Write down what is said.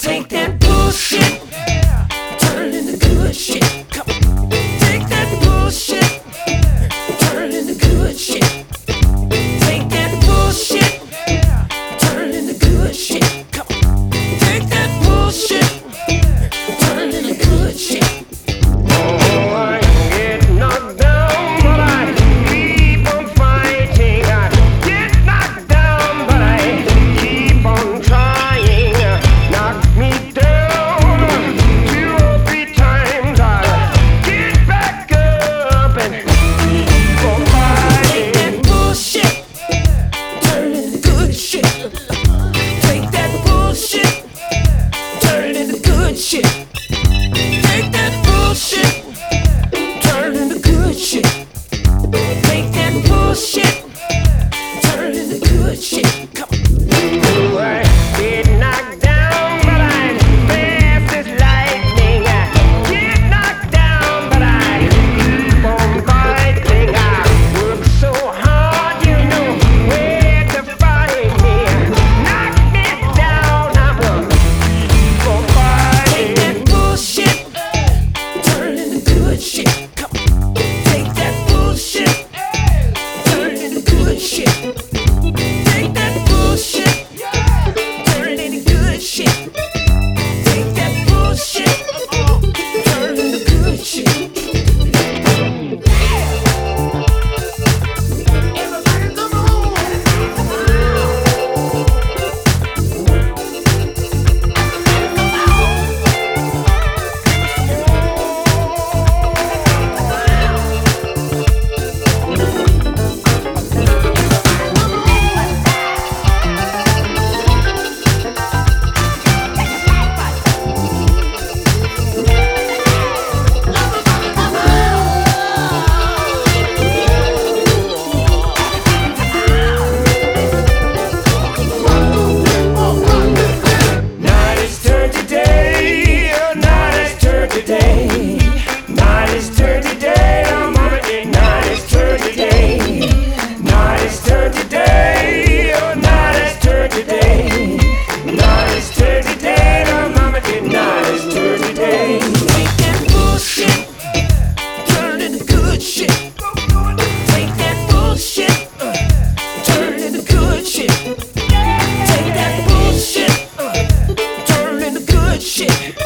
Take that bullshit, turn it into good shit. Come on. Take that bullshit, turn it into good shit. Take that bullshit, turn it into good shit. Come on. Take that bullshit, turn it into good shit. Shit. Take that bullshit, turn it into good shit. Take that bullshit, turn it into good shit. Come on. I get knocked down, but I'm fast as lightning. I get knocked down, but I keep on fighting. I work so hard, you know where to find me. Knock me down, I'm gonna keep on fighting. Turn into good shit. Come on. Take that bullshit, turn it into good shit. Take that bullshit, turn it into good shit. Take that bullshit, turn it into good shit. Everybody come on. Today, night is turn today, oh mama, night is turn today. Night is turn today, oh night is turn today. Night is turn today, oh mama, night is turn today. Take that bullshit, turn it into good shit. Take that bullshit, turn it into good shit. Take that bullshit, turn it into good shit.